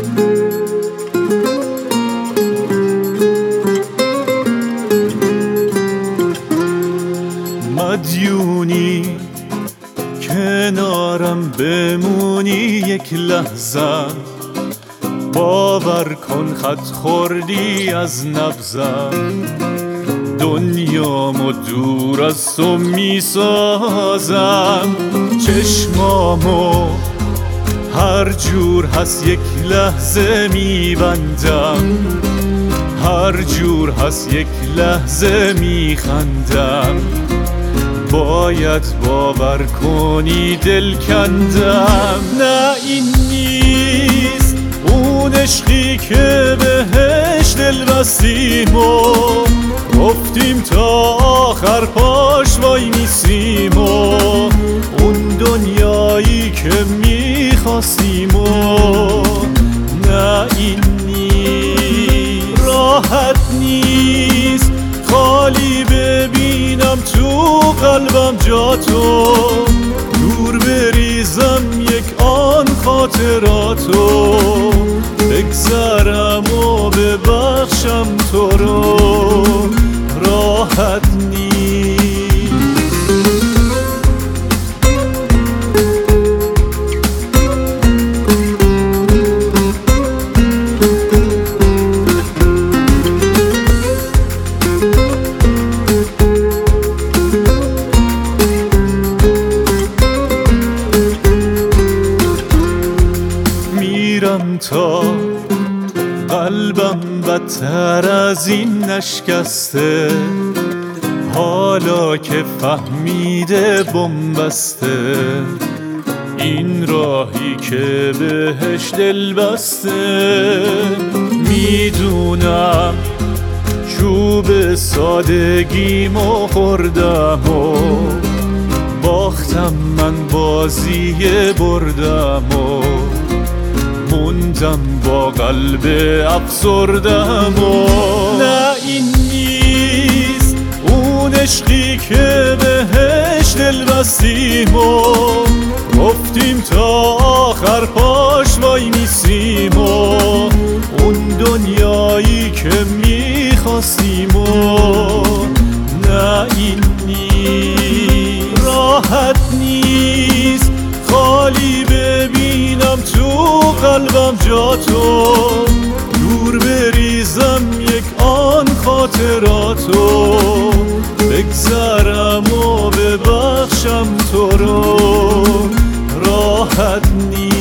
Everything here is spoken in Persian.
مدیونی کنارم بمونی یک لحظه، باور کن خط خوردی از نبضم. دنیامو دور از تو میسازم، چشمامو هر جور هست یک لحظه میبندم، هر جور هست یک لحظه میخندم. باید باور کنی دل کندم. نه این نیست اون عشقی که بهش دل بستیم و گفتیم تا آخر پاش وای میسیم و اون دنیایی که میخواستیم و نه این نیست. راحت نیست خالی ببینم تو قلبم جا تو، دور بریزم یک آن خاطراتو، بگذرم و ببخشم تو رو. راحت نیست. میرم تا قلبم بدتر از این نشکسته، حالا که فهمیده بنبسته این راهی که بهش دل بسته. میدونم چوب سادگیمو خوردم و باختم، من بازی بردم و موندم با قلب افسردم و نه این نیست اون عشقی که بهش دل بستیم و گفتیم تا آخر پاش وای میسیم و اون دنیایی که میخواستیم و نه این نیست. راحت نیست خالی ببینم تو قلبم جا تو، دور بریزم یک آن خاطراتو، بگذرم و ببخشم تو رو. راحت نیست.